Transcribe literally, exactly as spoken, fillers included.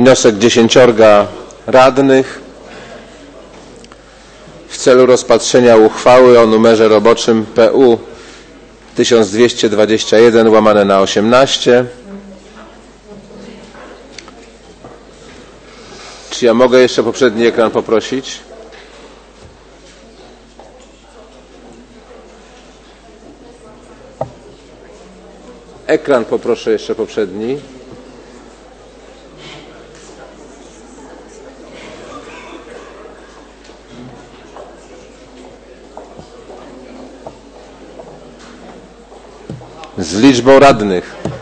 wniosek dziesięciorga radnych w celu rozpatrzenia uchwały o numerze roboczym P U tysiąc dwieście dwadzieścia jeden łamane na osiemnaście. Czy ja mogę jeszcze poprzedni ekran poprosić? Ekran poproszę jeszcze poprzedni. Z liczbą radnych.